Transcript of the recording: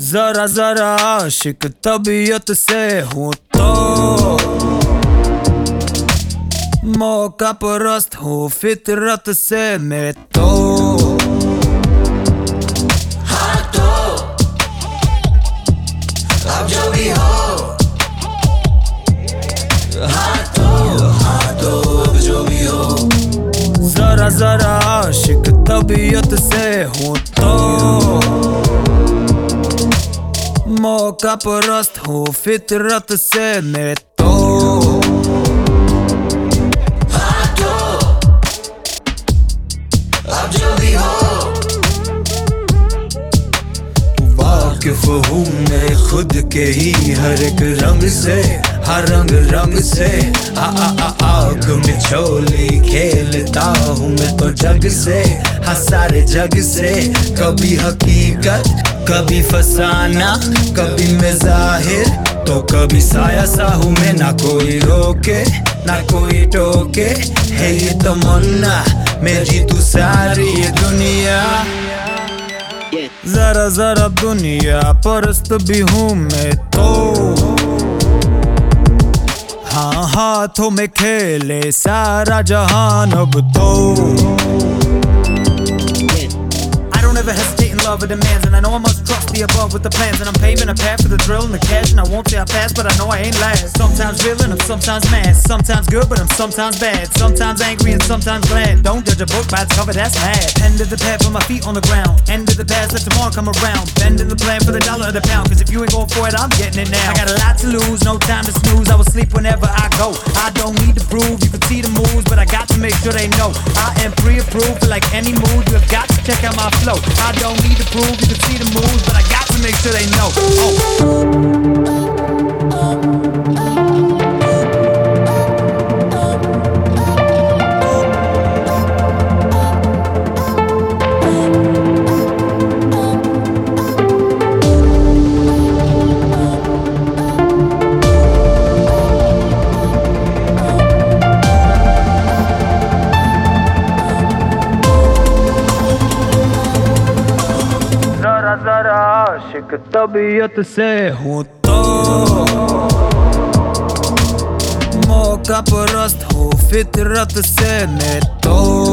जरा जरा आशिक तबीयत से हूँ तो मौका परस्त हूँ फितरत से मैं तो। हाँ तो अब जो भी हो। हाँ तो अब जो भी हो। जरा जरा आशिक तबीयत से हूँ तो मौका परस्त हूँ फितरत से मैं तो। हाँ तो अब जो भी हो। वाकिफ हूँ मैं खुद के ही हर एक रंग से, हर रंग रंग से। आग में छोली खेलता हूँ मैं तो जग से, हाँ सारे जग से। कभी हकीकत कभी फसाना, कभी मैं जाहिर तो कभी साया सा हूँ मैं। ना कोई रोके ना कोई टोके, है ये तमन्ना मैं जीतू सारी ये दुनिया। जरा जरा दुनिया परस्त भी हूँ मैं तो। हाँ हाथों में खेले सारा जहान अब तो। I don't ever hesitate in love with demands, and I know I must trust the above with the plans. And I'm paving a path for the thrill and the cash, and I won't say I pass, but I know I ain't last. Sometimes real and I'm sometimes mad, sometimes good but I'm sometimes bad, sometimes angry and sometimes glad. Don't judge a book by its cover, that's mad. End of the path with my feet on the ground, end of the past, let tomorrow come around. Bending the plan for the dollar or the pound, cause if you ain't going for it, I'm getting it now. I got a lot to lose, no time to snooze, I will sleep whenever I go. I don't need to prove, you can see the moves, but I got to make sure they know I am pre-approved for like any mood. You have got to check out my flow. I don't need to prove, you can see the moves, but I got to make sure they know. जरा जरा आशिक तबीयत से हूँ तो मौका परस्त हूँ फितरत से मैं तो।